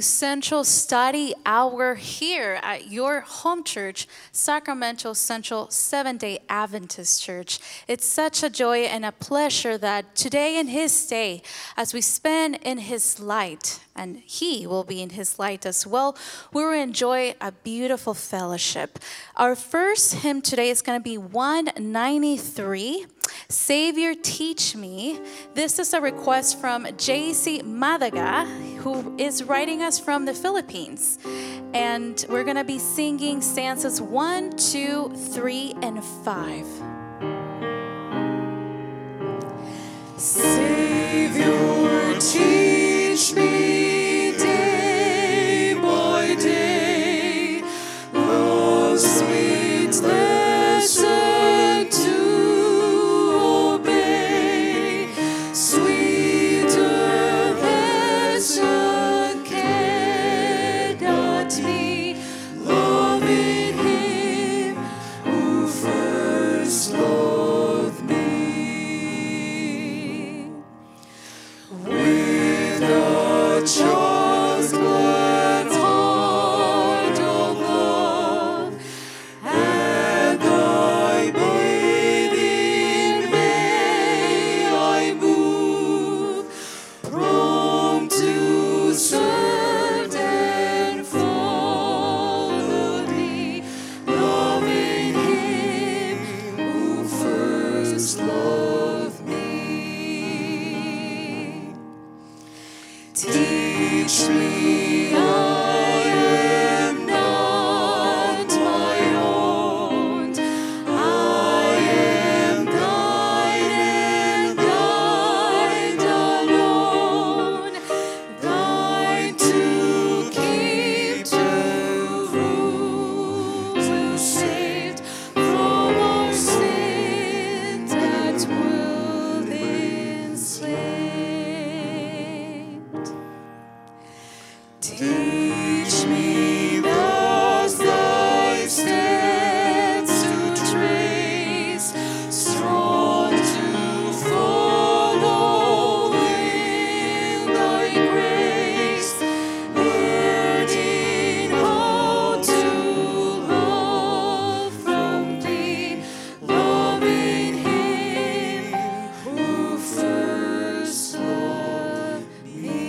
Central Study Hour here at your home church, Sacramento Central Seventh-day Adventist Church. It's such a joy and a pleasure that today in His day, as we spend in His light, and He will be in His light as well, we will enjoy a beautiful fellowship. Our first hymn today is going to be 193. Savior, teach me. This is a request from JC Madaga, who is writing us from the Philippines. And we're going to be singing stanzas 1, 2, 3, and 5. Savior, teach me day by day the sweet lesson to obey, sweeter lesson cannot be, loving Him who first loved me. With a child's glad heart of love, and thy bathing may I move, prompt to serve and follow thee, loving Him who first loved me. Teach me, I am not my own. I am thine and thine alone. Thine to keep, to rule, to save from our sins that will enslaved. Teach me thus thy steps to trace, strong to follow in thy grace, learning how to love from thee, loving Him who first loved me.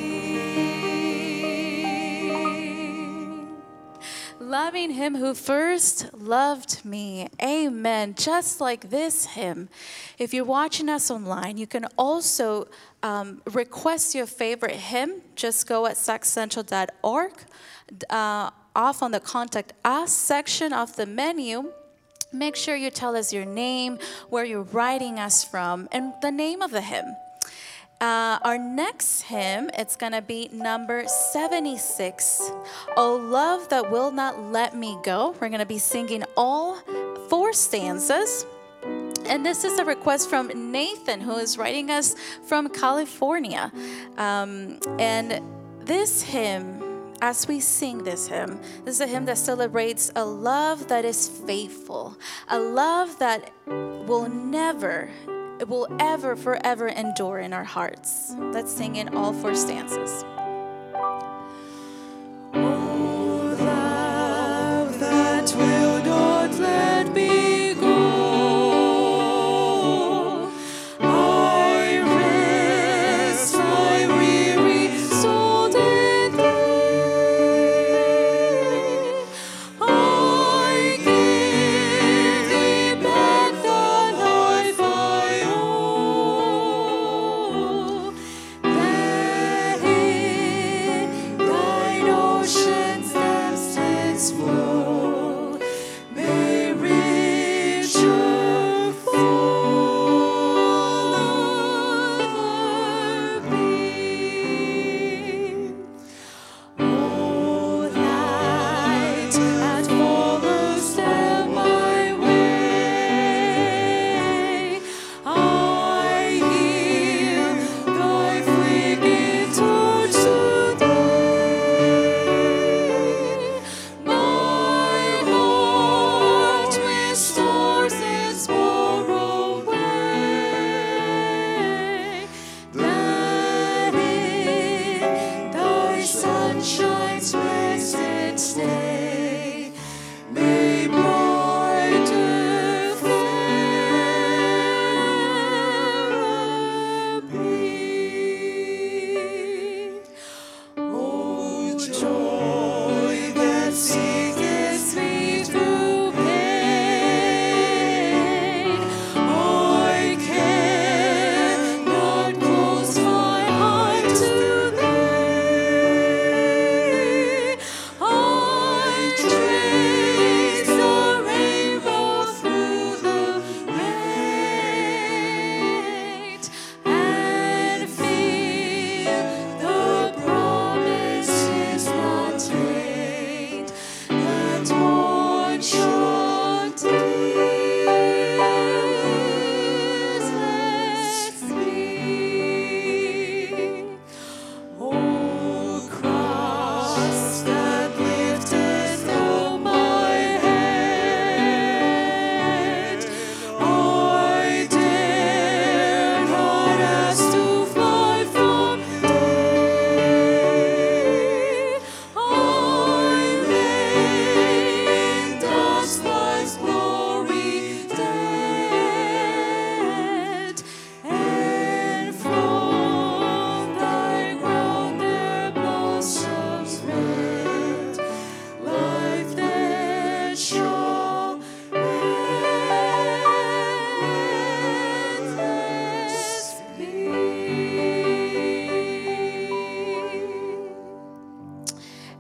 Loving Him who first loved me. Amen. Just like this hymn, if you're watching us online, you can also request your favorite hymn. Just go at saccentral.org. Off on the Contact Us section of the menu, make sure you tell us your name, where you're writing us from, and the name of the hymn. Our next hymn, it's going to be number 76, Oh Love That Will Not Let Me Go. We're going to be singing all 4 stanzas. And this is a request from Nathan, who is writing us from California. And this hymn, as we sing this is a hymn that celebrates a love that is faithful, a love that will ever, forever endure in our hearts. Let's sing in all 4 stanzas. Oh, love that will not let me go, I rest my weary soul in thee. I give thee back the life I owe. That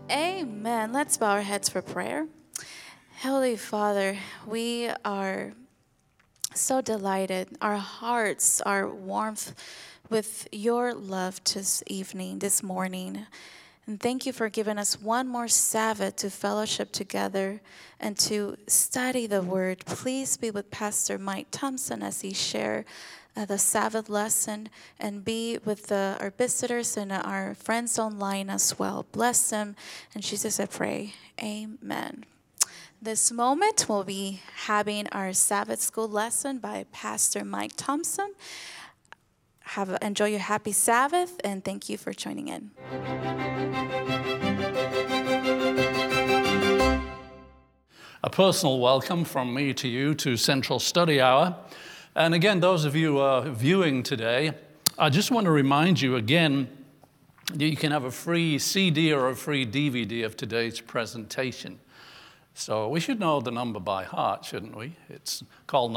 Amen. Let's bow our heads for prayer. Holy Father, we are so delighted. Our hearts are warmth with your love this evening, this morning. And thank you for giving us one more Sabbath to fellowship together and to study the word. Please be with Pastor Mike Thompson as he shares the Sabbath lesson, and be with our visitors and our friends online as well. Bless them. In Jesus I pray. Amen. This moment we'll be having our Sabbath school lesson by Pastor Mike Thompson. Enjoy your happy Sabbath, and thank you for joining in. A personal welcome from me to you to Central Study Hour. And again, those of you viewing today, I just want to remind you again that you can have a free CD or a free DVD of today's presentation. So we should know the number by heart, shouldn't we? It's called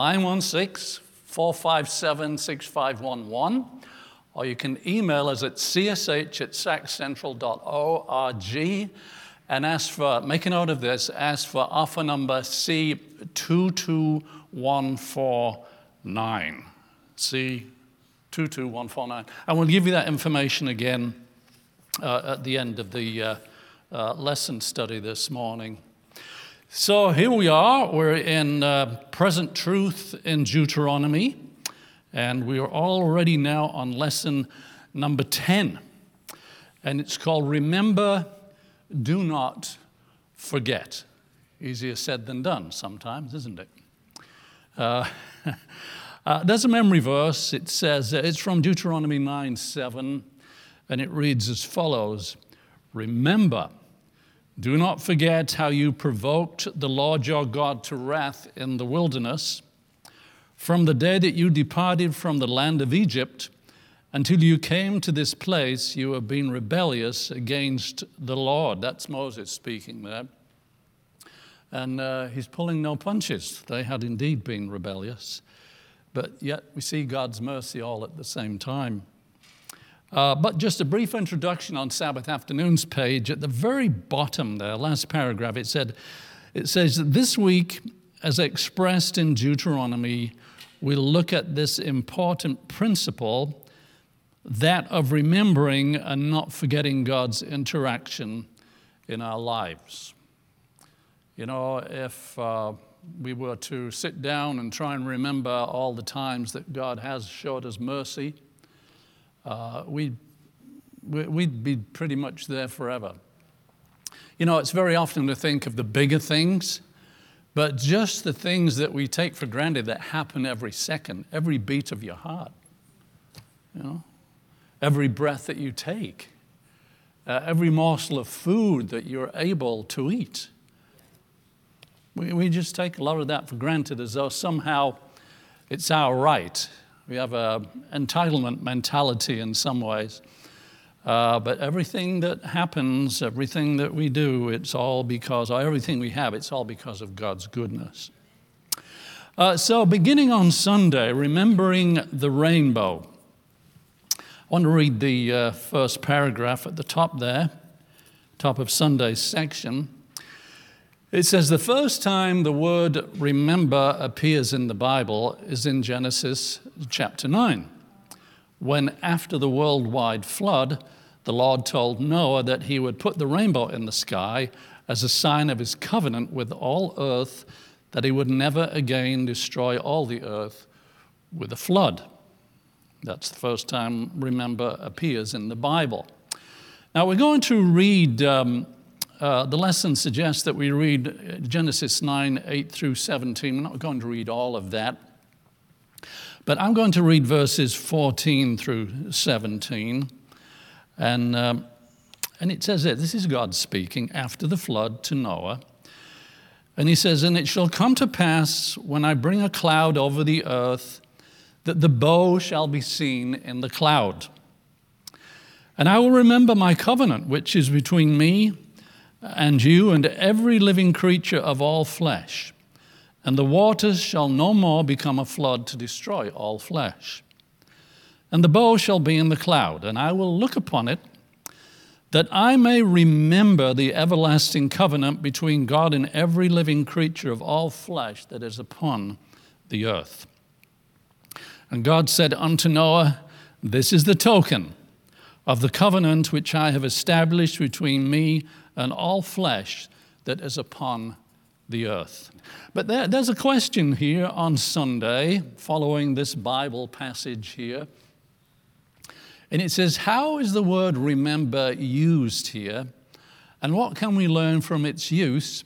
916-457-6511, or you can email us at csh@saccentral.org and make a note of this, ask for offer number C22149. C22149. And we'll give you that information again at the end of the lesson study this morning. So here we are. We're in present truth in Deuteronomy, and we are already now on lesson number 10. And it's called Remember, Do Not Forget. Easier said than done sometimes, isn't it? There's a memory verse. It says, it's from Deuteronomy 9:7, and it reads as follows: Remember, do not forget how you provoked the Lord your God to wrath in the wilderness, from the day that you departed from the land of Egypt until you came to this place. You have been rebellious against the Lord. That's Moses speaking there. And he's pulling no punches. They had indeed been rebellious. But yet we see God's mercy all at the same time. But just a brief introduction on Sabbath afternoon's page. At the very bottom there, last paragraph, it says that this week, as expressed in Deuteronomy, we'll look at this important principle, that of remembering and not forgetting God's interaction in our lives. You know, if we were to sit down and try and remember all the times that God has showed us mercy, we'd be pretty much there forever. You know, it's very often to think of the bigger things, but just the things that we take for granted that happen every second, every beat of your heart, you know, every breath that you take, every morsel of food that you're able to eat. We just take a lot of that for granted as though somehow it's our right. We have an entitlement mentality in some ways. But everything that happens, everything that we do, it's all because, or everything we have, it's all because of God's goodness. So beginning on Sunday, remembering the rainbow. I want to read the first paragraph at the top there, top of Sunday's section. It says, the first time the word remember appears in the Bible is in Genesis chapter 9, when after the worldwide flood, the Lord told Noah that he would put the rainbow in the sky as a sign of his covenant with all earth, that he would never again destroy all the earth with a flood. That's the first time remember appears in the Bible. Now we're going to read... the lesson suggests that we read Genesis 9, 8 through 17. We're not going to read all of that. But I'm going to read verses 14 through 17. And it says this is God speaking after the flood to Noah. And he says, and it shall come to pass when I bring a cloud over the earth that the bow shall be seen in the cloud. And I will remember my covenant, which is between me and you and every living creature of all flesh. And the waters shall no more become a flood to destroy all flesh. And the bow shall be in the cloud, and I will look upon it, that I may remember the everlasting covenant between God and every living creature of all flesh that is upon the earth. And God said unto Noah, this is the token of the covenant which I have established between me and all flesh that is upon the earth. But there's a question here on Sunday, following this Bible passage here. And it says, how is the word remember used here? And what can we learn from its use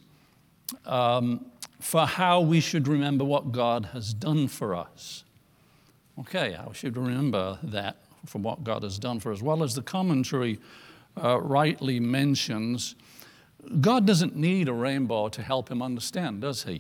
for how we should remember what God has done for us? Okay, how should we remember that from what God has done for us? Well, as the commentary rightly mentions, God doesn't need a rainbow to help him understand, does he?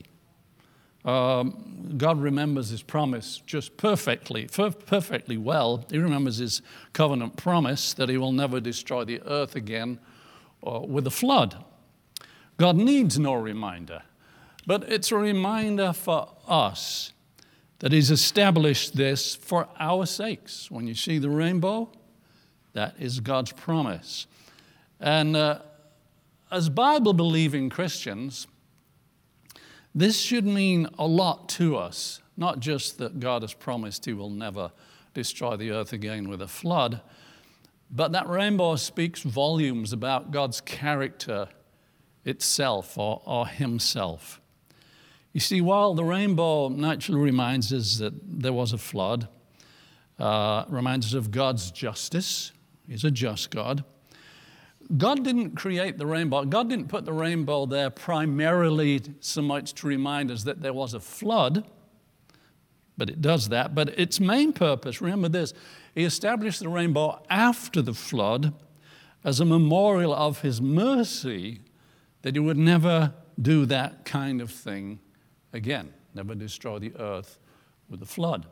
God remembers his promise just perfectly well. He remembers his covenant promise that he will never destroy the earth again with a flood. God needs no reminder, but it's a reminder for us that he's established this for our sakes. When you see the rainbow, that is God's promise. And as Bible-believing Christians, this should mean a lot to us, not just that God has promised he will never destroy the earth again with a flood, but that rainbow speaks volumes about God's character itself or himself. You see, while the rainbow naturally reminds us that there was a flood, reminds us of God's justice, he's a just God, God didn't create the rainbow. God didn't put the rainbow there primarily so much to remind us that there was a flood, but it does that. But its main purpose, remember this, he established the rainbow after the flood as a memorial of his mercy that he would never do that kind of thing again, never destroy the earth with a flood.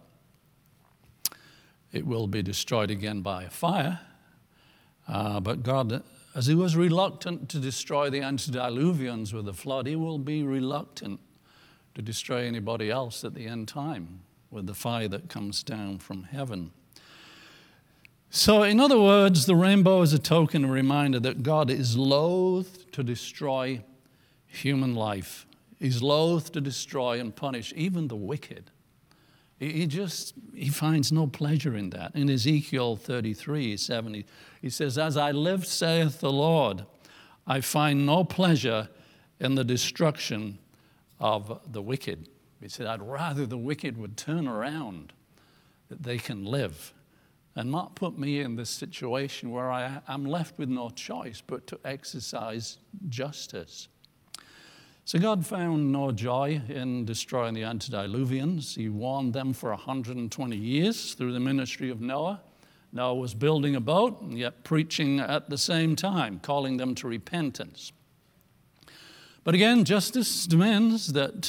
It will be destroyed again by a fire, but God, as he was reluctant to destroy the antediluvians with a flood, he will be reluctant to destroy anybody else at the end time with the fire that comes down from heaven. So, in other words, the rainbow is a token, a reminder that God is loath to destroy human life. He's loath to destroy and punish even the wicked. He finds no pleasure in that. In Ezekiel 33:7, he says, as I live, saith the Lord, I find no pleasure in the destruction of the wicked. He said, I'd rather the wicked would turn around, that they can live, and not put me in this situation where I'm left with no choice but to exercise justice. So God found no joy in destroying the antediluvians. He warned them for 120 years through the ministry of Noah. Noah was building a boat and yet preaching at the same time, calling them to repentance. But again, justice demands that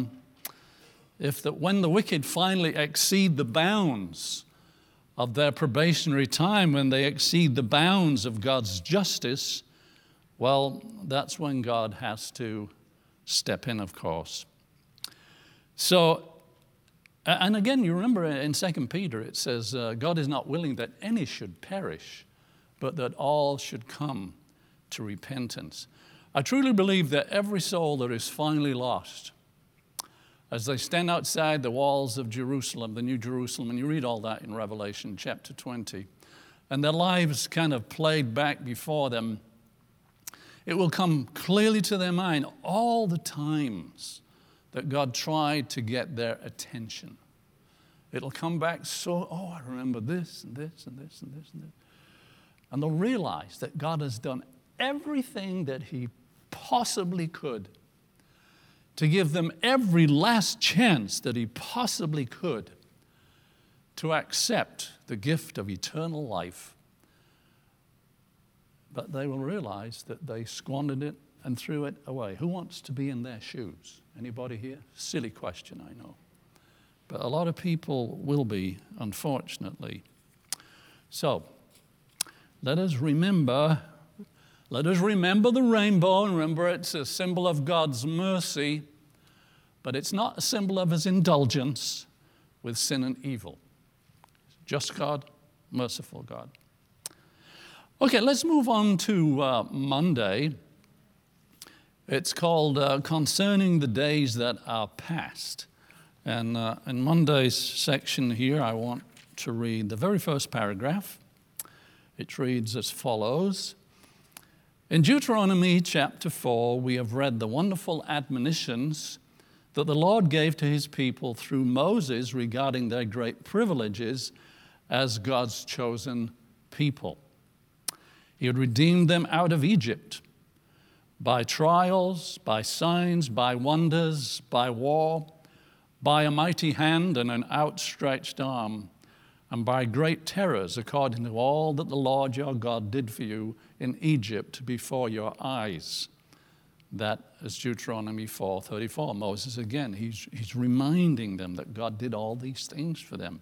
when the wicked finally exceed the bounds of their probationary time, when they exceed the bounds of God's justice, well, that's when God has to step in, of course. So, and again, you remember in 2 Peter, it says, God is not willing that any should perish, but that all should come to repentance. I truly believe that every soul that is finally lost, as they stand outside the walls of Jerusalem, the New Jerusalem, and you read all that in Revelation chapter 20, and their lives kind of played back before them, it will come clearly to their mind all the times that God tried to get their attention. It'll come back I remember this and this and this and this and this. And they'll realize that God has done everything that he possibly could to give them every last chance that he possibly could to accept the gift of eternal life. But they will realize that they squandered it and threw it away. Who wants to be in their shoes? Anybody here? Silly question, I know. But a lot of people will be, unfortunately. So, let us remember the rainbow, and remember it's a symbol of God's mercy, but it's not a symbol of his indulgence with sin and evil. Just God, merciful God. Okay, let's move on to Monday. It's called Concerning the Days That Are Past. And in Monday's section here, I want to read the very first paragraph. It reads as follows. In Deuteronomy chapter 4, we have read the wonderful admonitions that the Lord gave to his people through Moses regarding their great privileges as God's chosen people. He had redeemed them out of Egypt by trials, by signs, by wonders, by war, by a mighty hand and an outstretched arm, and by great terrors, according to all that the Lord your God did for you in Egypt before your eyes. That is Deuteronomy 4:34. Moses again, he's reminding them that God did all these things for them.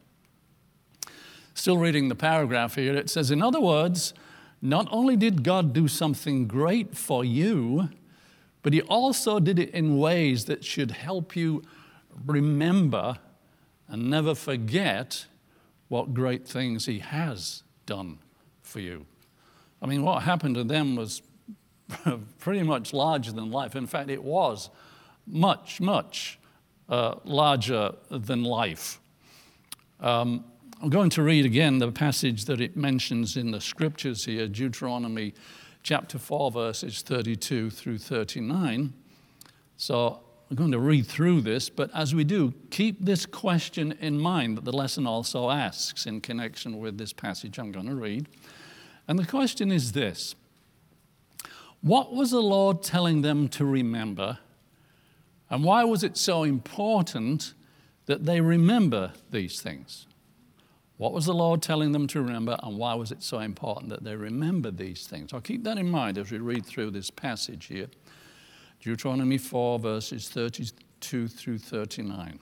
Still reading the paragraph here, it says, in other words, not only did God do something great for you, but he also did it in ways that should help you remember and never forget what great things he has done for you. I mean, what happened to them was pretty much larger than life. In fact, it was much, much larger than life. I'm going to read again the passage that it mentions in the scriptures here, Deuteronomy chapter 4, verses 32 through 39. So I'm going to read through this, but as we do, keep this question in mind that the lesson also asks in connection with this passage I'm going to read. And the question is this: what was the Lord telling them to remember, and why was it so important that they remember these things? What was the Lord telling them to remember, and why was it so important that they remember these things? I'll keep that in mind as we read through this passage here. Deuteronomy 4, verses 32 through 39.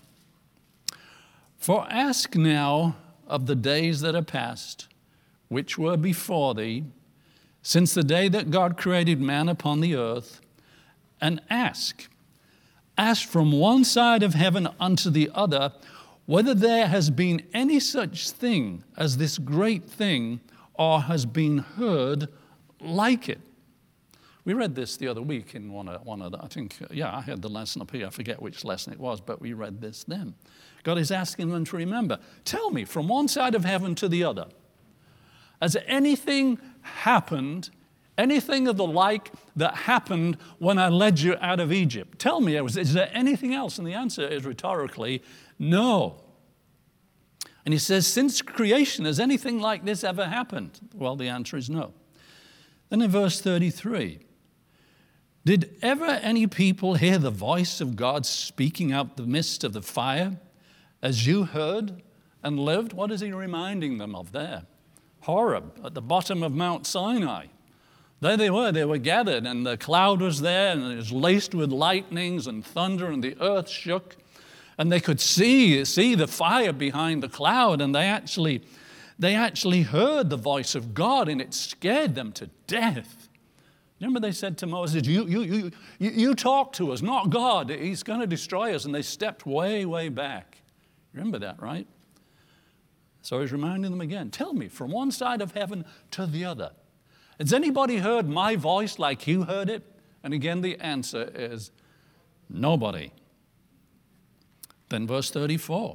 For ask now of the days that are past, which were before thee, since the day that God created man upon the earth, and ask from one side of heaven unto the other, whether there has been any such thing as this great thing, or has been heard like it. We read this the other week in one of the, I had the lesson up here. I forget which lesson it was, but we read this then. God is asking them to remember. Tell me, from one side of heaven to the other, has anything happened, anything of the like that happened when I led you out of Egypt? Tell me, is there anything else? And the answer is rhetorically, no. And he says, since creation, has anything like this ever happened? Well, the answer is no. Then in verse 33, did ever any people hear the voice of God speaking out the midst of the fire, as you heard and lived? What is he reminding them of there? Horeb, at the bottom of Mount Sinai. There they were gathered, and the cloud was there, and it was laced with lightnings and thunder, and the earth shook. And they could see the fire behind the cloud, and they actually heard the voice of God, and it scared them to death. Remember they said to Moses, you talk to us, not God. He's going to destroy us. And they stepped way, way back. Remember that, right? So he's reminding them again, tell me, from one side of heaven to the other, has anybody heard my voice like you heard it? And again, the answer is nobody. Then verse 34.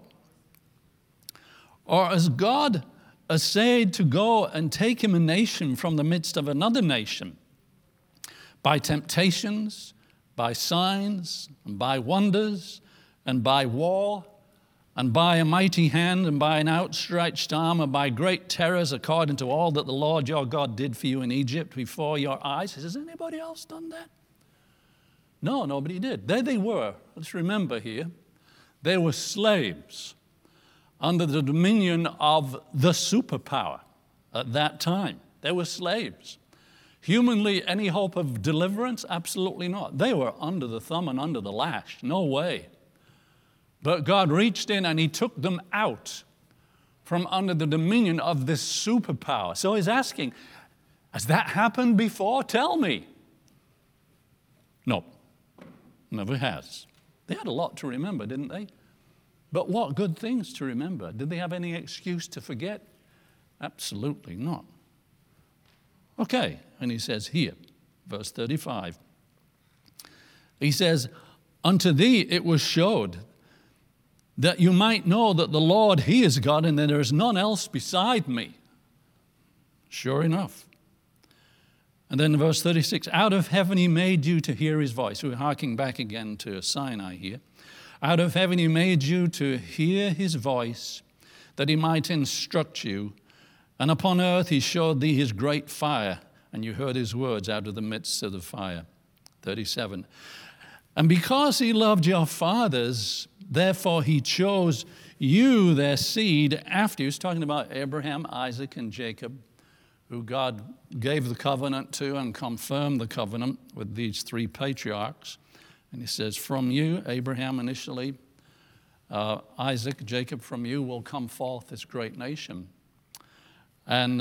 Or has God essayed to go and take him a nation from the midst of another nation, by temptations, by signs, and by wonders, and by war, and by a mighty hand, and by an outstretched arm, and by great terrors, according to all that the Lord your God did for you in Egypt before your eyes? Has anybody else done that? No, nobody did. There they were. Let's remember here. They were slaves under the dominion of the superpower at that time. They were slaves. Humanly, any hope of deliverance? Absolutely not. They were under the thumb and under the lash. No way. But God reached in and he took them out from under the dominion of this superpower. So he's asking, has that happened before? Tell me. No, never has. They had a lot to remember, didn't they? But what good things to remember? Did they have any excuse to forget? Absolutely not. Okay, and he says here, verse 35, he says, unto thee it was showed that you might know that the Lord, he is God, and that there is none else beside me. Sure enough. And then in verse 36, out of heaven he made you to hear his voice. We're harking back again to Sinai here. Out of heaven he made you to hear his voice, that he might instruct you. And upon earth he showed thee his great fire, and you heard his words out of the midst of the fire. 37. And because he loved your fathers, therefore he chose you, their seed, after you. He's talking about Abraham, Isaac, and Jacob, who God gave the covenant to and confirmed the covenant with these three patriarchs. And he says, from you, Abraham initially, Isaac, Jacob, from you will come forth this great nation. And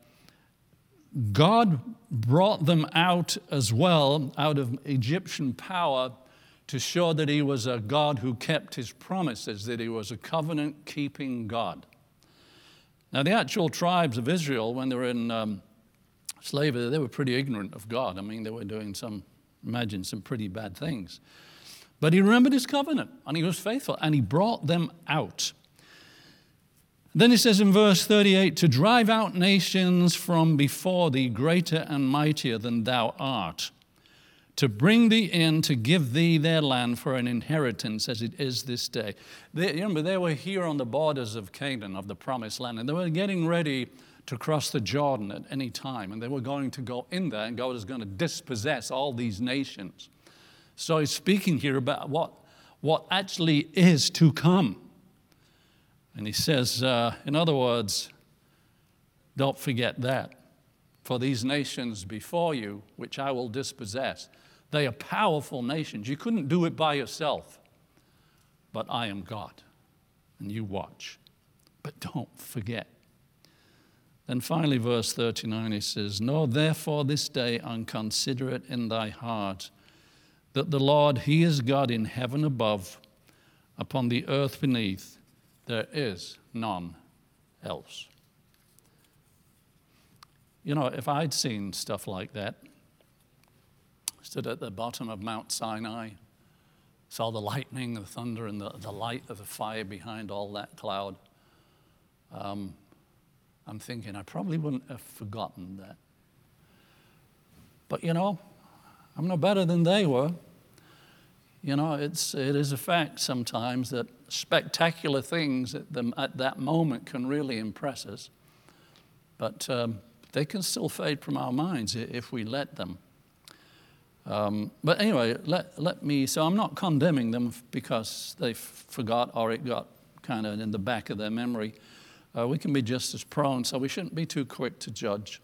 God brought them out as well, out of Egyptian power, to show that he was a God who kept his promises, that he was a covenant-keeping God. Now, the actual tribes of Israel, when they were in slavery, they were pretty ignorant of God. I mean, they were doing some pretty bad things. But he remembered his covenant, and he was faithful, and he brought them out. Then he says in verse 38, to drive out nations from before thee, greater and mightier than thou art, to bring thee in, to give thee their land for an inheritance as it is this day. Remember, they were here on the borders of Canaan, of the promised land, and they were getting ready to cross the Jordan at any time, and they were going to go in there, and God is going to dispossess all these nations. So he's speaking here about what actually is to come. And he says, in other words, don't forget that. For these nations before you, which I will dispossess, they are powerful nations. You couldn't do it by yourself. But I am God, and you watch. But don't forget. Then finally, verse 39, he says, know therefore this day and consider it in thy heart, that the Lord, he is God in heaven above, upon the earth beneath, there is none else. You know, if I'd seen stuff like that, stood at the bottom of Mount Sinai, saw the lightning, the thunder, and the light of the fire behind all that cloud, I'm thinking I probably wouldn't have forgotten that. But, you know, I'm no better than they were. You know, it is a fact sometimes that spectacular things at that moment can really impress us. But they can still fade from our minds if we let them. But anyway, so I'm not condemning them because they forgot or it got kind of in the back of their memory. We can be just as prone, so we shouldn't be too quick to judge.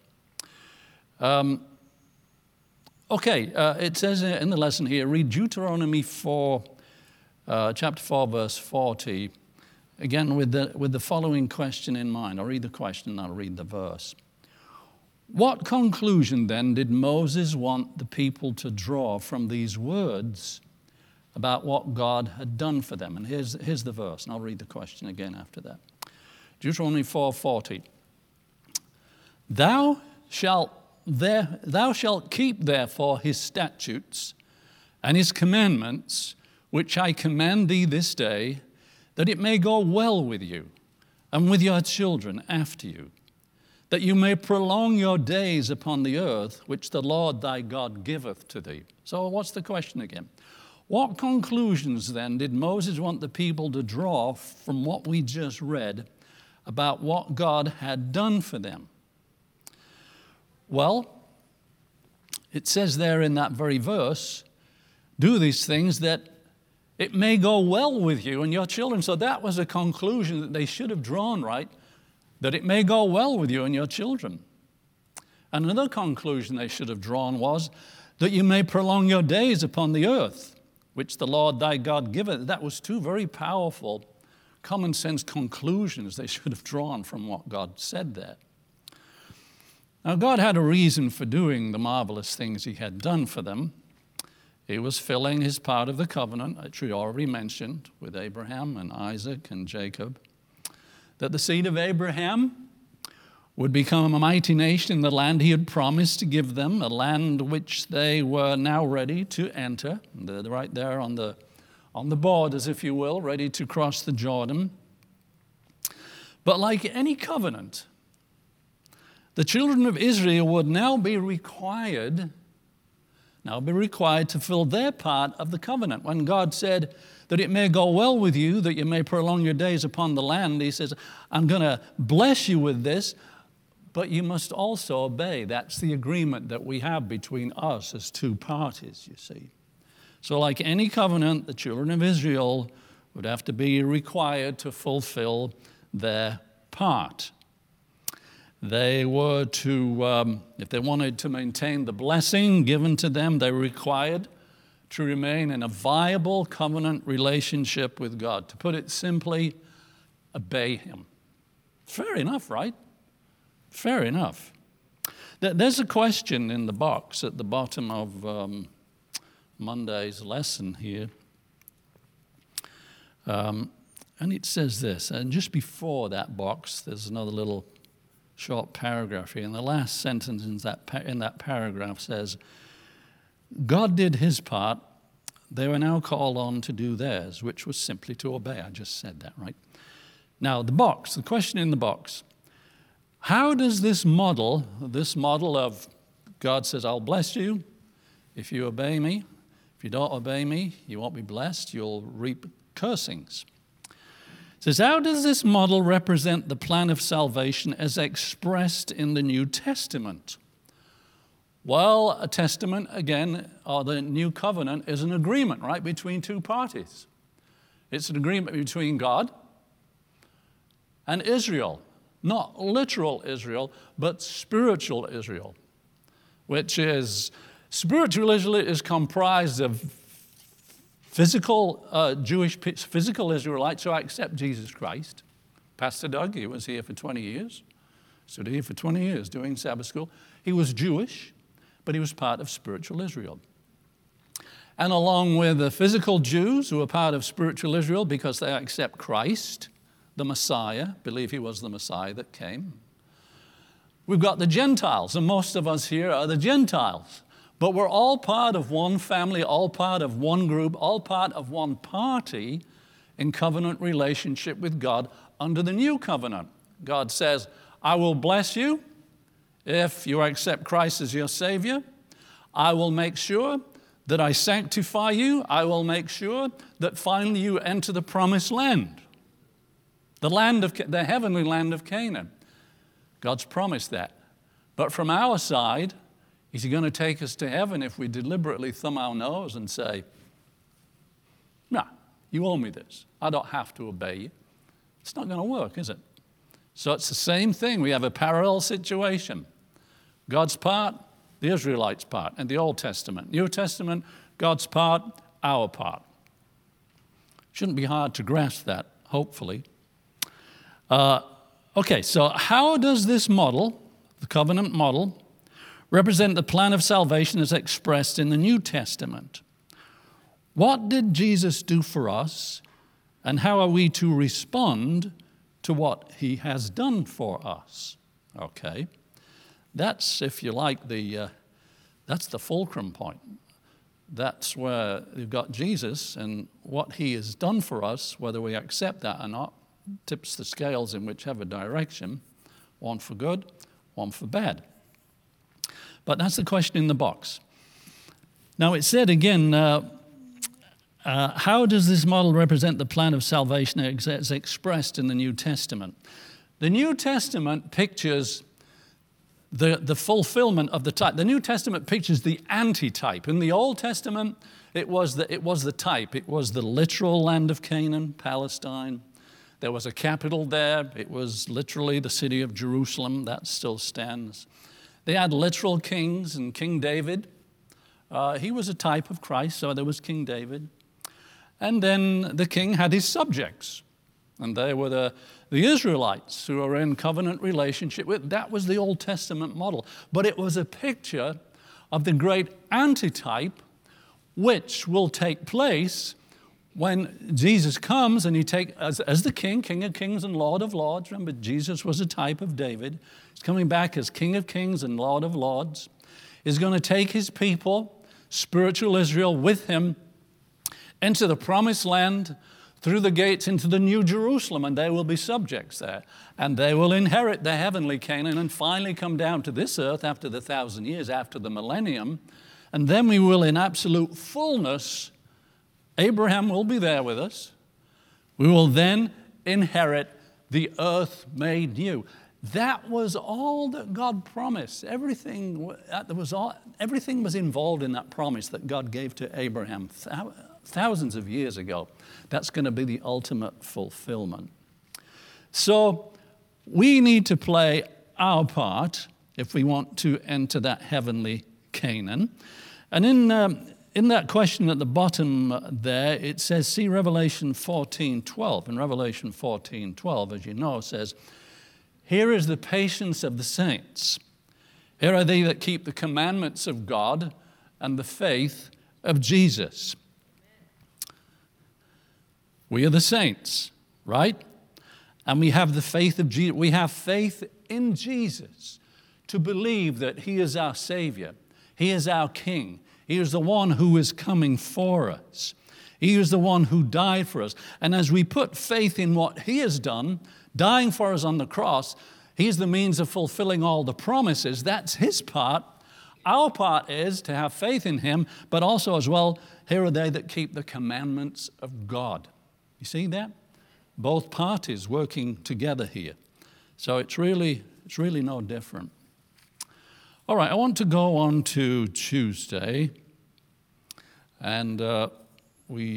It says in the lesson here, read Deuteronomy 4, chapter 4, verse 40, again with the following question in mind. I'll read the question, I'll read the verse. What conclusion then did Moses want the people to draw from these words about what God had done for them? And here's the verse, and I'll read the question again after that. Deuteronomy 4:40. Thou shalt keep therefore his statutes and his commandments, which I command thee this day, that it may go well with you and with your children after you, that you may prolong your days upon the earth, which the Lord thy God giveth to thee. So what's the question again? What conclusions then did Moses want the people to draw from what we just read about what God had done for them? Well, it says there in that very verse, do these things that it may go well with you and your children. So that was a conclusion that they should have drawn, right? That it may go well with you and your children. And another conclusion they should have drawn was that you may prolong your days upon the earth, which the Lord thy God giveth. That was two very powerful common sense conclusions they should have drawn from what God said there. Now, God had a reason for doing the marvelous things he had done for them. He was filling his part of the covenant, which we already mentioned, with Abraham and Isaac and Jacob, that the seed of Abraham would become a mighty nation in the land he had promised to give them, a land which they were now ready to enter. They're right there on the borders, if you will, ready to cross the Jordan. But like any covenant, the children of Israel would now be required to fill their part of the covenant. When God said that it may go well with you, that you may prolong your days upon the land, he says, I'm going to bless you with this, but you must also obey. That's the agreement that we have between us as two parties, you see. So like any covenant, the children of Israel would have to be required to fulfill their part. They were to, if they wanted to maintain the blessing given to them, they were required to remain in a viable covenant relationship with God. To put it simply, obey Him. Fair enough, right? Fair enough. There's a question in the box at the bottom of Monday's lesson here. And it says this, and just before that box, there's another little short paragraph here. And the last sentence in that paragraph says, God did His part. They were now called on to do theirs, which was simply to obey. I just said that, right? Now, the question in the box, how does this model of God says, I'll bless you if you obey me. If you don't obey me, you won't be blessed. You'll reap cursings. It says, how does this model represent the plan of salvation as expressed in the New Testament? Well, a testament, again, or the new covenant, is an agreement, right, between two parties. It's an agreement between God and Israel. Not literal Israel, but spiritual Israel, which is, spiritual Israel is comprised of physical physical Israelites who accept Jesus Christ. Pastor Doug, he was here for 20 years, stood here for 20 years doing Sabbath school. He was Jewish, but he was part of spiritual Israel. And along with the physical Jews who are part of spiritual Israel because they accept Christ, the Messiah, believe he was the Messiah that came. We've got the Gentiles, and most of us here are the Gentiles. But we're all part of one family, all part of one group, all part of one party in covenant relationship with God under the new covenant. God says, I will bless you if you accept Christ as your Savior. I will make sure that I sanctify you. I will make sure that finally you enter the promised land, the heavenly land of Canaan. God's promised that. But from our side, is He going to take us to heaven if we deliberately thumb our nose and say, no, you owe me this. I don't have to obey you. It's not going to work, is it? So it's the same thing. We have a parallel situation. God's part, the Israelites' part in the Old Testament. New Testament, God's part, our part. Shouldn't be hard to grasp that, hopefully. Okay, so how does this model, the covenant model, represent the plan of salvation as expressed in the New Testament? What did Jesus do for us, and how are we to respond to what He has done for us? Okay, that's, if you like, that's the fulcrum point. That's where you've got Jesus and what He has done for us, whether we accept that or not, tips the scales in whichever direction, one for good, one for bad. But that's the question in the box. Now it said again, how does this model represent the plan of salvation as expressed in the New Testament? The New Testament pictures the fulfillment of the type. The New Testament pictures the antitype. In the Old Testament, it was the type. It was the literal land of Canaan, Palestine. There was a capital there. It was literally the city of Jerusalem. That still stands. They had literal kings, and King David, he was a type of Christ, so there was King David. And then the king had his subjects, and they were the Israelites who were in covenant relationship with. That was the Old Testament model. But it was a picture of the great antitype which will take place when Jesus comes and he as the King of Kings and Lord of Lords, remember Jesus was a type of David. He's coming back as King of Kings and Lord of Lords. He's going to take his people, spiritual Israel, with him into the promised land, through the gates into the New Jerusalem, and they will be subjects there. And they will inherit the heavenly Canaan and finally come down to this earth after the 1,000 years, after the millennium. And then we will, in absolute fullness, Abraham will be there with us. We will then inherit the earth made new. That was all that God promised. Everything was involved in that promise that God gave to Abraham thousands of years ago. That's going to be the ultimate fulfillment. So we need to play our part if we want to enter that heavenly Canaan. And in that question at the bottom there, it says, see Revelation 14:12. And Revelation 14:12, as you know, says, here is the patience of the saints. Here are they that keep the commandments of God and the faith of Jesus. We are the saints, right? And we have the faith of Jesus. We have faith in Jesus to believe that he is our Savior. He is our King. He is the one who is coming for us. He is the one who died for us. And as we put faith in what he has done, dying for us on the cross, he's the means of fulfilling all the promises. That's his part. Our part is to have faith in him, but also as well, here are they that keep the commandments of God. You see that? Both parties working together here. So it's really no different. All right, I want to go on to Tuesday, and we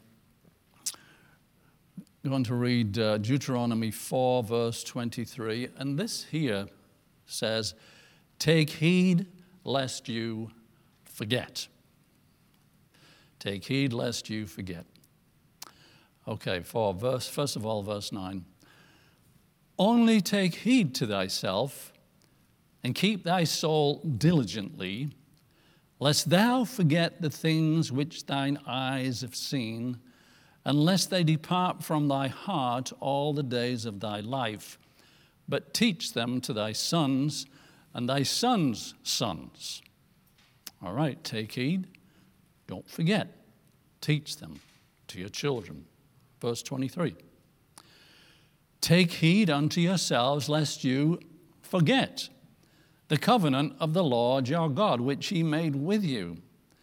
going to read Deuteronomy 4, verse 23, and this here says, take heed lest you forget. Take heed lest you forget. Okay, first of all, verse 9. Only take heed to thyself, and keep thy soul diligently, lest thou forget the things which thine eyes have seen, unless they depart from thy heart all the days of thy life, but teach them to thy sons and thy sons' sons. All right, take heed, don't forget, teach them to your children. Verse 23. Take heed unto yourselves, lest you forget the covenant of the Lord your God, which he made with you.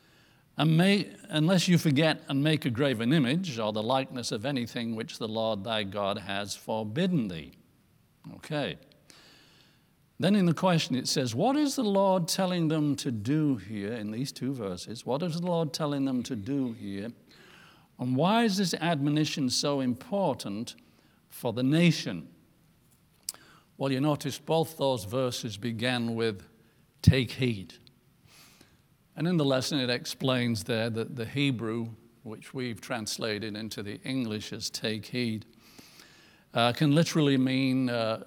Unless you forget and make a graven image or the likeness of anything which the Lord thy God has forbidden thee. Okay. Then in the question it says, what is the Lord telling them to do here in these two verses? What is the Lord telling them to do here? And why is this admonition so important for the nation? Well, you notice both those verses began with take heed. And in the lesson it explains there that the Hebrew, which we've translated into the English as take heed, can literally mean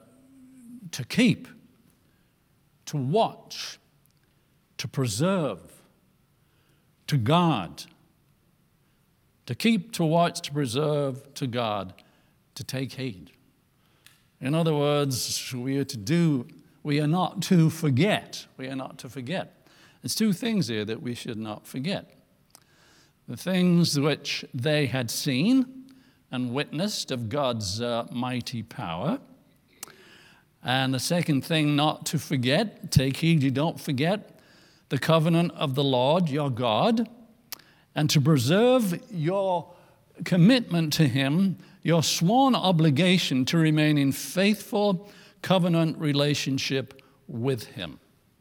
to keep, to watch, to preserve, to guard. To keep, to watch, to preserve, to guard, to take heed. In other words, we are not to forget. We are not to forget. There's two things here that we should not forget. The things which they had seen and witnessed of God's mighty power. And the second thing not to forget, take heed you don't forget, the covenant of the Lord your God, and to preserve your commitment to him, your sworn obligation to remain in faithful covenant relationship with him.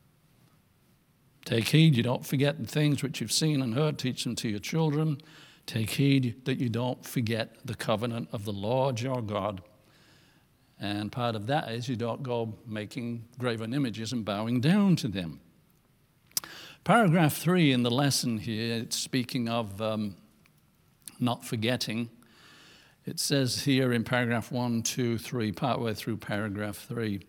Take heed you don't forget the things which you've seen and heard, teach them to your children. Take heed that you don't forget the covenant of the Lord your God. And part of that is you don't go making graven images and bowing down to them. Paragraph 3 in the lesson here, it's speaking of not forgetting. It says here in paragraph 1, 2, 3, partway through paragraph 3,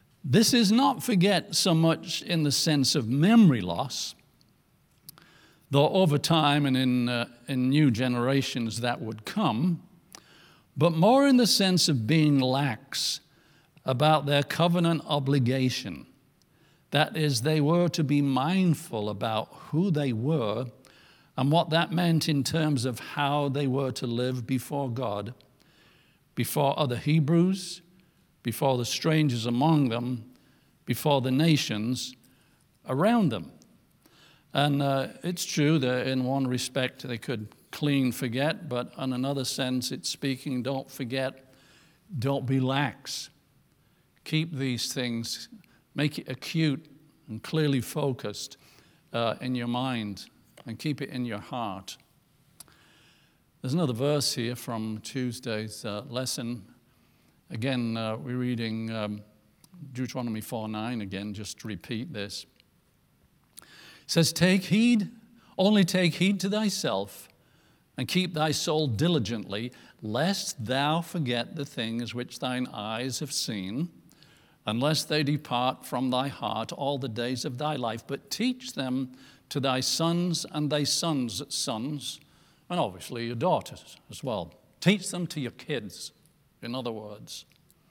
this is not forget so much in the sense of memory loss. though over time and in new generations that would come, but more in the sense of being lax about their covenant obligation. That is, they were to be mindful about who they were and what that meant in terms of how they were to live before God, before other Hebrews, before the strangers among them, before the nations around them. And it's true that in one respect they could clean forget, but in another sense it's speaking, don't forget, don't be lax. Keep these things, make it acute and clearly focused in your mind, and keep it in your heart. There's another verse here from Tuesday's lesson. Again, we're reading Deuteronomy 4:9 again, just to repeat this. It says, take heed to thyself, and keep thy soul diligently, lest thou forget the things which thine eyes have seen, unless they depart from thy heart all the days of thy life, but teach them to thy sons and thy sons' sons, and obviously your daughters as well. Teach them to your kids, in other words.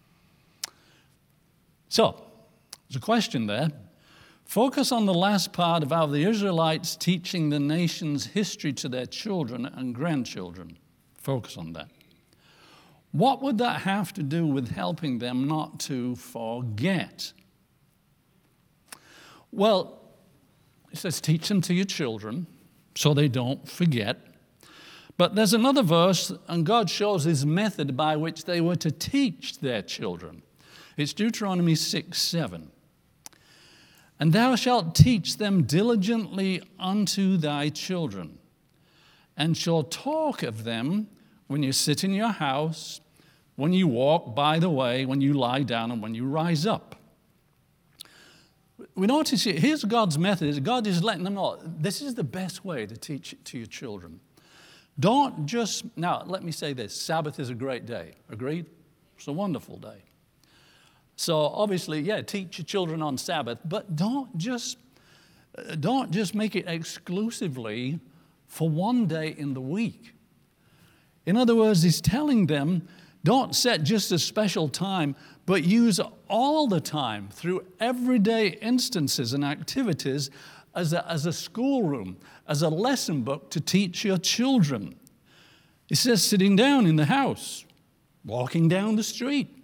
So, there's a question there. Focus on the last part about the Israelites teaching the nation's history to their children and grandchildren. Focus on that. What would that have to do with helping them not to forget? Well, it says teach them to your children so they don't forget. But there's another verse, and God shows his method by which they were to teach their children. It's Deuteronomy 6:7. And thou shalt teach them diligently unto thy children, and shalt talk of them when you sit in your house, when you walk by the way, when you lie down, and when you rise up. We notice here, here's God's method. God is letting them know, this is the best way to teach it to your children. Don't just, now let me say this, Sabbath is a great day, agreed? It's a wonderful day. So obviously, yeah, teach your children on Sabbath, but don't just make it exclusively for one day in the week. In other words, he's telling them, don't set just a special time, but use all the time through everyday instances and activities as a schoolroom, as a lesson book to teach your children. He says sitting down in the house, walking down the street.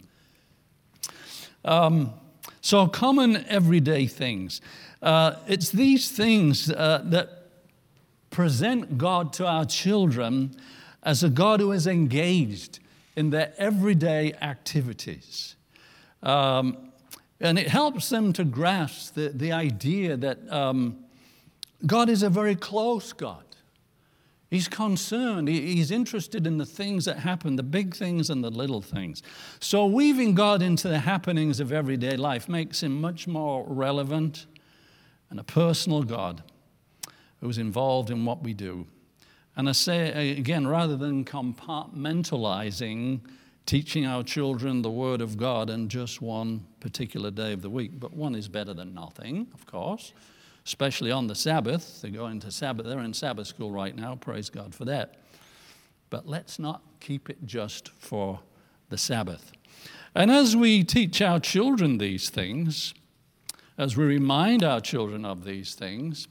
So common everyday things. It's these things that present God to our children as a God who is engaged in their everyday activities. And it helps them to grasp the idea that God is a very close God. He's concerned. He's interested in the things that happen, the big things and the little things. So weaving God into the happenings of everyday life makes him much more relevant and a personal God who's involved in what we do. And I say again, rather than compartmentalizing teaching our children the Word of God on just one particular day of the week, but one is better than nothing, of course. Especially on the Sabbath. They're in Sabbath school right now, praise God for that. But let's not keep it just for the Sabbath. And as we teach our children these things, as we remind our children of these things,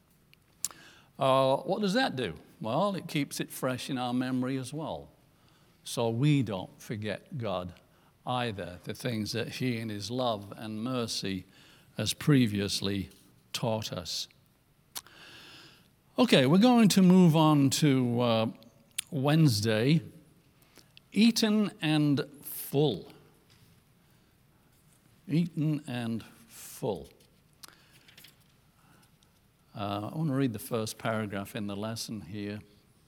what does that do? Well, it keeps it fresh in our memory as well. So we don't forget God either, the things that he in his love and mercy has previously taught us. Okay, we're going to move on to Wednesday, eaten and full. Eaten and full. I want to read the first paragraph in the lesson here.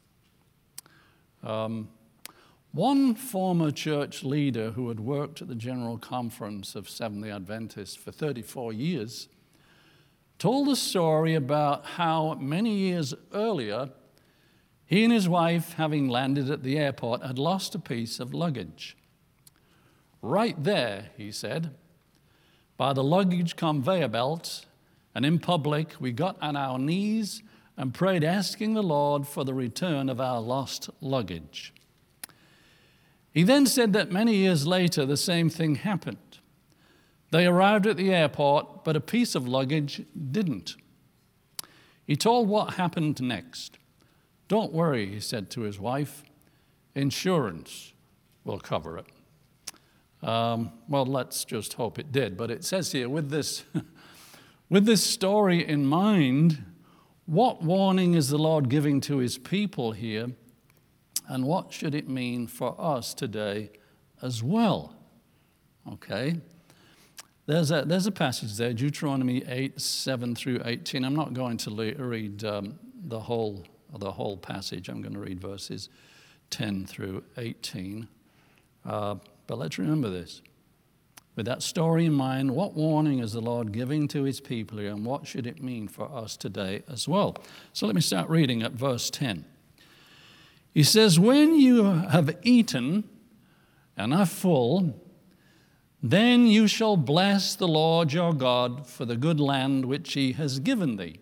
One former church leader who had worked at the General Conference of Seventh-day Adventists for 34 years told a story about how many years earlier he and his wife, having landed at the airport, had lost a piece of luggage. Right there, he said, by the luggage conveyor belt, and in public, we got on our knees and prayed, asking the Lord for the return of our lost luggage. He then said that many years later, the same thing happened. They arrived at the airport, but a piece of luggage didn't. He told what happened next. "Don't worry," he said to his wife. "Insurance will cover it." Well, let's just hope it did. But it says here, with this story in mind, what warning is the Lord giving to his people here? And what should it mean for us today as well? Okay. There's a passage there, Deuteronomy 8:7 through 18. I'm not going to read the whole passage. I'm going to read verses 10 through 18. But let's remember this. With that story in mind, what warning is the Lord giving to his people here, and what should it mean for us today as well? So let me start reading at verse 10. He says, "When you have eaten and are full, then you shall bless the Lord your God for the good land which he has given thee.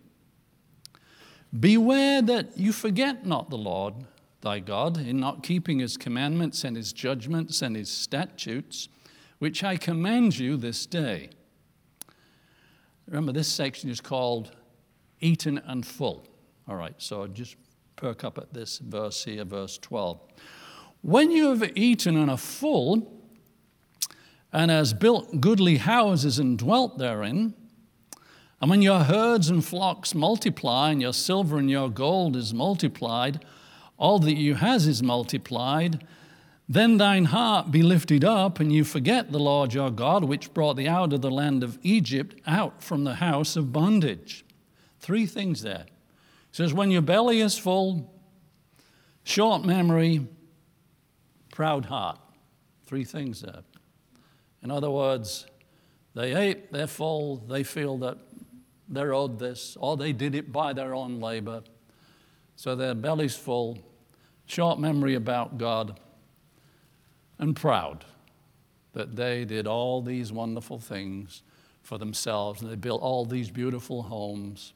Beware that you forget not the Lord thy God in not keeping his commandments and his judgments and his statutes, which I command you this day." Remember, this section is called Eaten and Full. All right, so just perk up at this verse here, verse 12. "When you have eaten and are full, and has built goodly houses and dwelt therein, and when your herds and flocks multiply, and your silver and your gold is multiplied, all that you has is multiplied, then thine heart be lifted up, and you forget the Lord your God, which brought thee out of the land of Egypt, out from the house of bondage." Three things there. It says, when your belly is full, short memory, proud heart. Three things there. In other words, they ate, they're full, they feel that they're owed this, or they did it by their own labor. So their belly's full, short memory about God, and proud that they did all these wonderful things for themselves, and they built all these beautiful homes.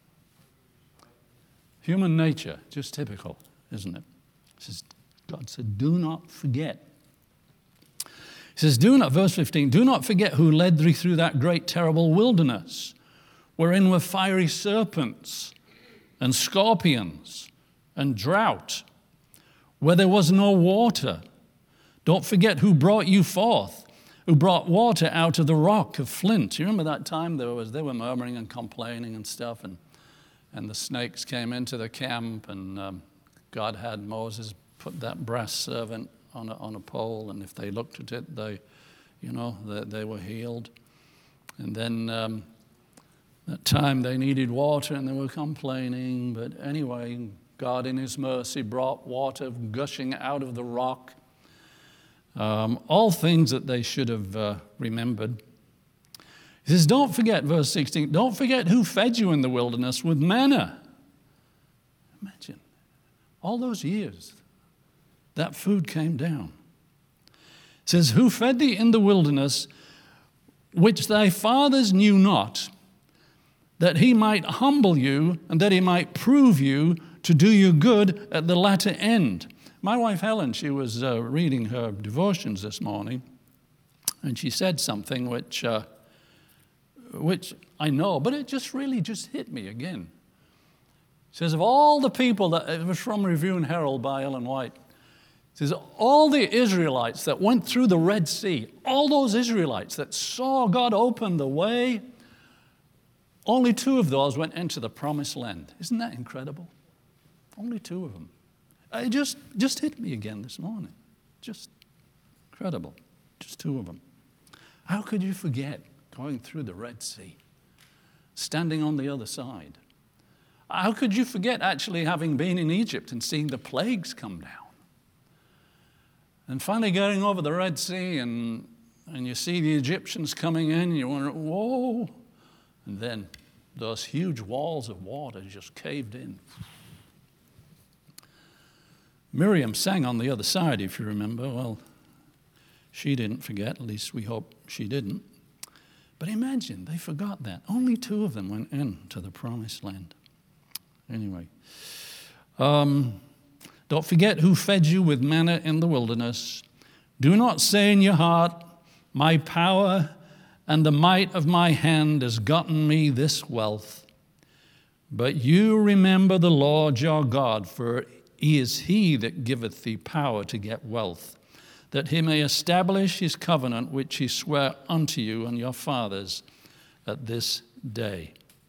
Human nature, just typical, isn't it? God said, do not forget. He says, verse 15, "Do not forget who led thee through that great terrible wilderness, wherein were fiery serpents and scorpions and drought, where there was no water. Don't forget who brought you forth, who brought water out of the rock of flint." You remember that time they were murmuring and complaining and stuff, and the snakes came into the camp, and God had Moses put that brass serpent on a pole, and if they looked at it, they were healed. And then that time they needed water and they were complaining, but anyway, God in his mercy brought water gushing out of the rock. All things that they should have remembered. He says, don't forget, verse 16, don't forget who fed you in the wilderness with manna. Imagine, all those years, that food came down. It says, who fed thee in the wilderness, which thy fathers knew not, that he might humble you and that he might prove you to do you good at the latter end. My wife Helen, she was reading her devotions this morning, and she said something which I know, but it just hit me again. It says, of all the people that, it was from Review and Herald by Ellen White, it says, all the Israelites that went through the Red Sea, all those Israelites that saw God open the way, only 2 of those went into the promised land. Isn't that incredible? Only 2 of them. It just hit me again this morning. Just incredible. Just 2 of them. How could you forget going through the Red Sea, standing on the other side? How could you forget actually having been in Egypt and seeing the plagues come down? And finally getting over the Red Sea and you see the Egyptians coming in and you wonder, whoa. And then those huge walls of water just caved in. Miriam sang on the other side, if you remember. Well, she didn't forget, at least we hope she didn't. But imagine, they forgot that. Only 2 of them went into the promised land. Anyway. Don't forget who fed you with manna in the wilderness. Do not say in your heart, my power and the might of my hand has gotten me this wealth. But you remember the Lord your God, for he is he that giveth thee power to get wealth, that he may establish his covenant which he sware unto you and your fathers at this day.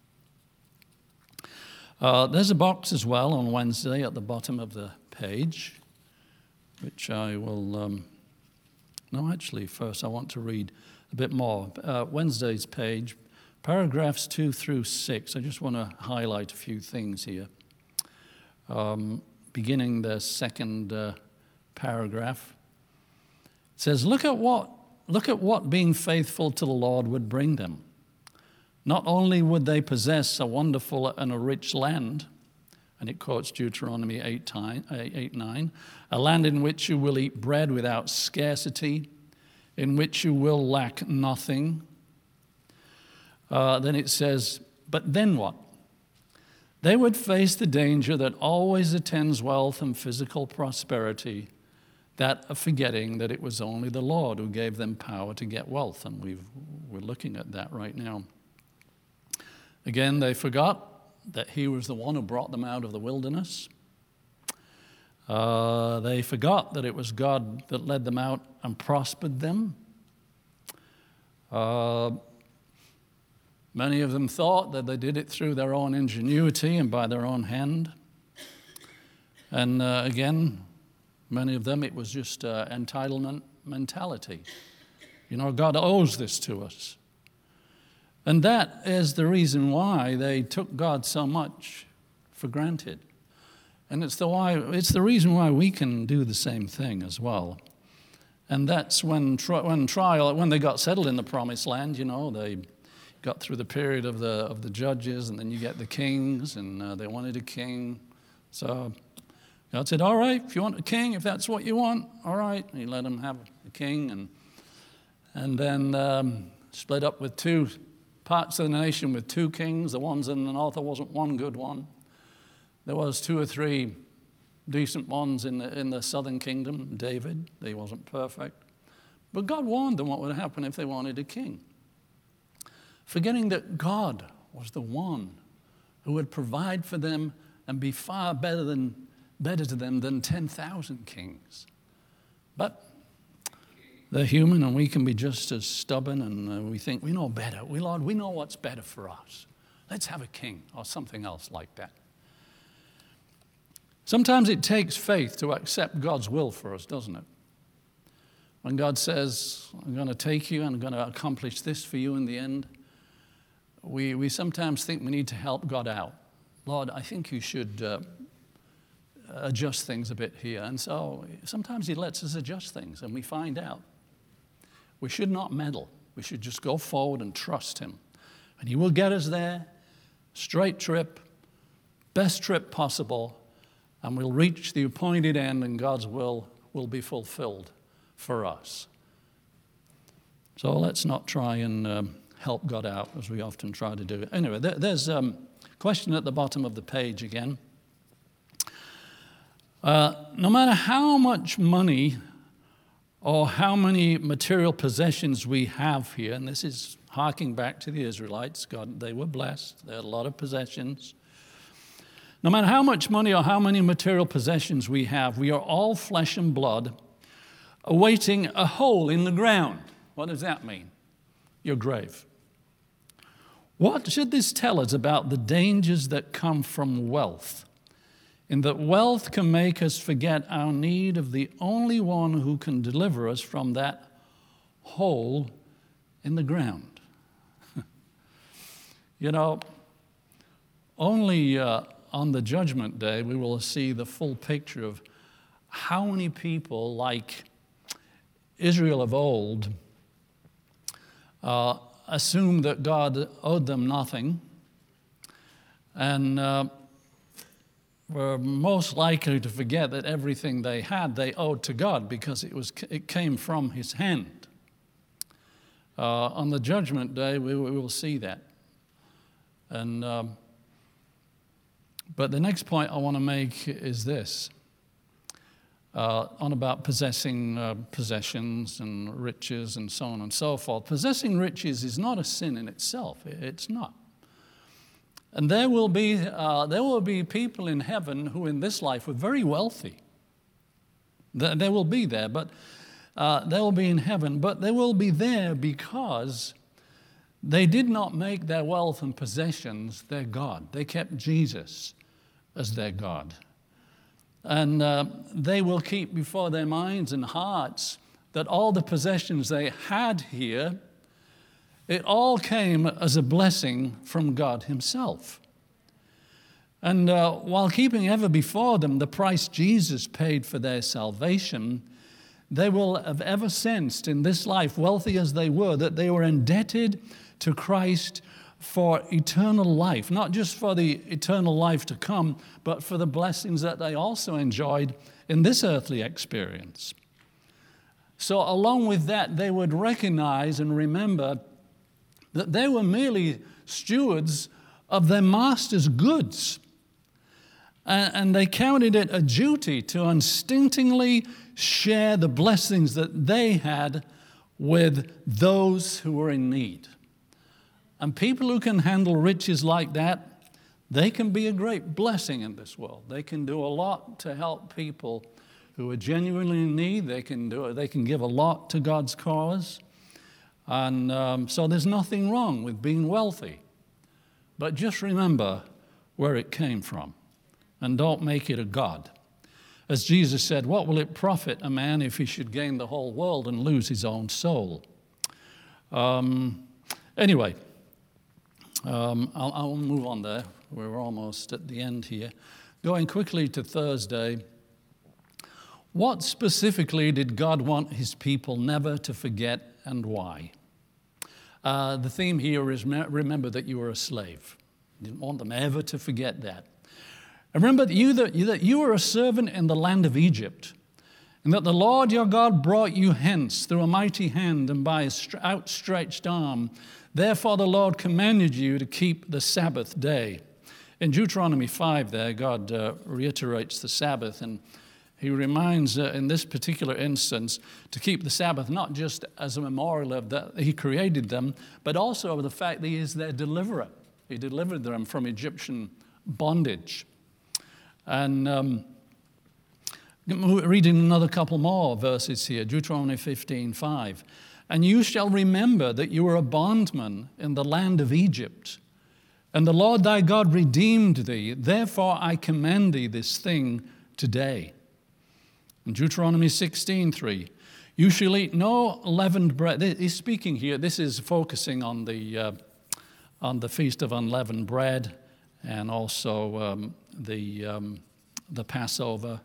There's a box as well on Wednesday at the bottom of the page, which I will, first I want to read a bit more. Wednesday's page, paragraphs 2 through 6. I just want to highlight a few things here. Beginning the second paragraph, it says, Look at what being faithful to the Lord would bring them. Not only would they possess a wonderful and a rich land, and it quotes Deuteronomy 8:9, a land in which you will eat bread without scarcity, in which you will lack nothing. Then it says, but then what? They would face the danger that always attends wealth and physical prosperity, that of forgetting that it was only the Lord who gave them power to get wealth, and we're looking at that right now. Again, they forgot that he was the one who brought them out of the wilderness. They forgot that it was God that led them out and prospered them. Many of them thought that they did it through their own ingenuity and by their own hand. And again, many of them, it was just entitlement mentality. You know, God owes this to us. And that is the reason why they took God so much for granted. And it's the reason why we can do the same thing as well. And that's when they got settled in the promised land, you know, they got through the period of the judges, and then you get the kings, and they wanted a king. So God said, all right, if you want a king, if that's what you want, all right. And he let them have a king, and then split up with two parts of the nation with two kings. The ones in the north, there wasn't one good one. There was 2 or 3 decent ones in the southern kingdom. David, he wasn't perfect. But God warned them what would happen if they wanted a king. Forgetting that God was the one who would provide for them and be far better to them than 10,000 kings. But they're human, and we can be just as stubborn, and we think we know better. Lord, we know what's better for us. Let's have a king or something else like that. Sometimes it takes faith to accept God's will for us, doesn't it? When God says, I'm going to take you and I'm going to accomplish this for you in the end, we sometimes think we need to help God out. Lord, I think you should adjust things a bit here. And so sometimes he lets us adjust things, and we find out. We should not meddle. We should just go forward and trust him. And he will get us there, straight trip, best trip possible, and we'll reach the appointed end, and God's will be fulfilled for us. So let's not try and help God out as we often try to do. Anyway, there's a question at the bottom of the page again. No matter how much money or how many material possessions we have here, and this is harking back to the Israelites, God, they were blessed, they had a lot of possessions. No matter how much money or how many material possessions we have, we are all flesh and blood, awaiting a hole in the ground. What does that mean? Your grave. What should this tell us about the dangers that come from wealth? In that wealth can make us forget our need of the only one who can deliver us from that hole in the ground. You know, only on the judgment day we will see the full picture of how many people like Israel of old assumed that God owed them nothing, and were most likely to forget that everything they had they owed to God because it came from his hand. On the judgment day we will see that. And But the next point I want to make is this, on about possessing possessions and riches and so on and so forth. Possessing riches is not a sin in itself. It's not. And there will be people in heaven who in this life were very wealthy. They will be there, but they will be in heaven. But they will be there because they did not make their wealth and possessions their God. They kept Jesus as their God. And they will keep before their minds and hearts that all the possessions they had here, it all came as a blessing from God himself. And while keeping ever before them the price Jesus paid for their salvation, they will have ever sensed in this life, wealthy as they were, that they were indebted to Christ for eternal life, not just for the eternal life to come, but for the blessings that they also enjoyed in this earthly experience. So along with that, they would recognize and remember that they were merely stewards of their master's goods. And they counted it a duty to instinctively share the blessings that they had with those who were in need. And people who can handle riches like that, they can be a great blessing in this world. They can do a lot to help people who are genuinely in need. They can give a lot to God's cause. And so there's nothing wrong with being wealthy. But just remember where it came from. And don't make it a god. As Jesus said, what will it profit a man if he should gain the whole world and lose his own soul? Anyway, I'll move on there. We're almost at the end here. Going quickly to Thursday. What specifically did God want his people never to forget, and why? The theme here is remember that you were a slave. He didn't want them ever to forget that. And remember that you were a servant in the land of Egypt, and that the Lord your God brought you hence through a mighty hand and by his outstretched arm. Therefore the Lord commanded you to keep the Sabbath day. In Deuteronomy 5 there, God reiterates the Sabbath, and he reminds in this particular instance to keep the Sabbath not just as a memorial of that he created them, but also of the fact that he is their deliverer. He delivered them from Egyptian bondage. And reading another couple more verses here, Deuteronomy 15:5. And you shall remember that you were a bondman in the land of Egypt, and the Lord thy God redeemed thee. Therefore I command thee this thing today. In Deuteronomy 16:3, you shall eat no leavened bread. He's speaking here. This is focusing on the Feast of Unleavened Bread, and also the Passover.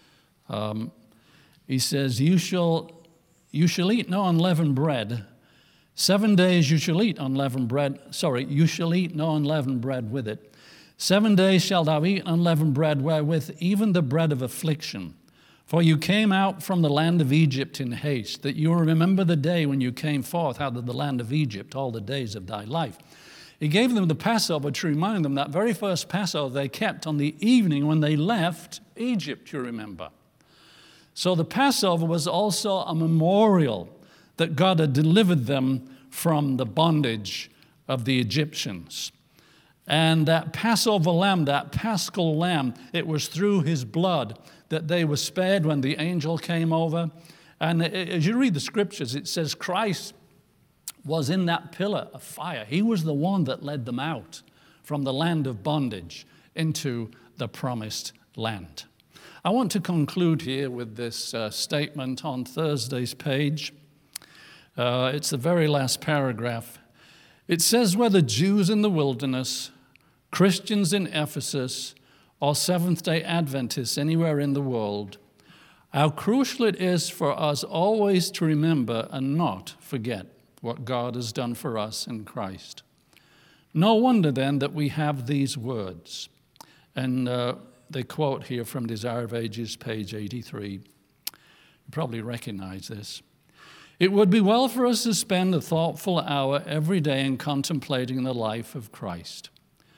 He says, you shall eat no unleavened bread. 7 days you shall eat unleavened bread. You shall eat no unleavened bread with it. 7 days shalt thou eat unleavened bread, wherewith even the bread of affliction. For you came out from the land of Egypt in haste, that you will remember the day when you came forth out of the land of Egypt, all the days of thy life. He gave them the Passover to remind them that very first Passover they kept on the evening when they left Egypt, you remember. So the Passover was also a memorial that God had delivered them from the bondage of the Egyptians. And that Passover lamb, that paschal lamb, it was through his blood that they were spared when the angel came over. And as you read the scriptures, it says Christ was in that pillar of fire. He was the one that led them out from the land of bondage into the promised land. I want to conclude here with this statement on Thursday's page. It's the very last paragraph. It says, whether Jews in the wilderness, Christians in Ephesus, or Seventh-day Adventists anywhere in the world, how crucial it is for us always to remember and not forget what God has done for us in Christ. No wonder then that we have these words. And they quote here from Desire of Ages, page 83. You probably recognize this. It would be well for us to spend a thoughtful hour every day in contemplating the life of Christ.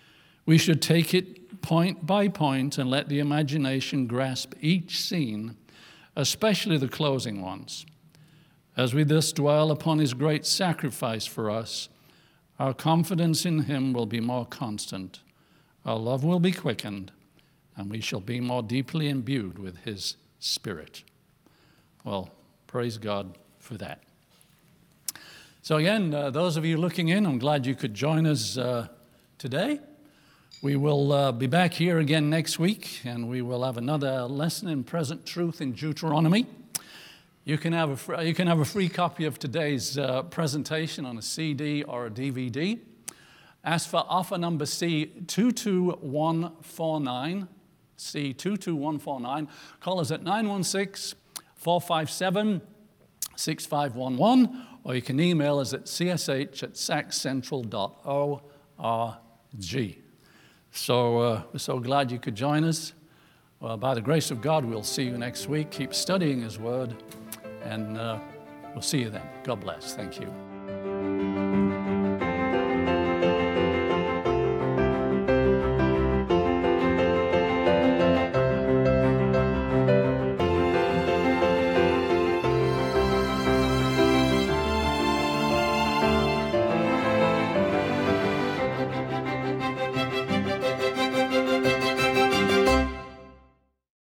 We should take it point by point and let the imagination grasp each scene, especially the closing ones. As we thus dwell upon his great sacrifice for us, our confidence in him will be more constant, our love will be quickened, and we shall be more deeply imbued with his Spirit. Well, praise God for that. So again, those of you looking in, I'm glad you could join us today. We will be back here again next week, and we will have another lesson in present truth in Deuteronomy. You can have a free copy of today's presentation on a CD or a DVD. Ask for offer number C22149, C22149. Call us at 916-457-6511, or you can email us at csh@sacscentral.org. So we're so glad you could join us. Well, by the grace of God, we'll see you next week. Keep studying his word, and we'll see you then. God bless. Thank you.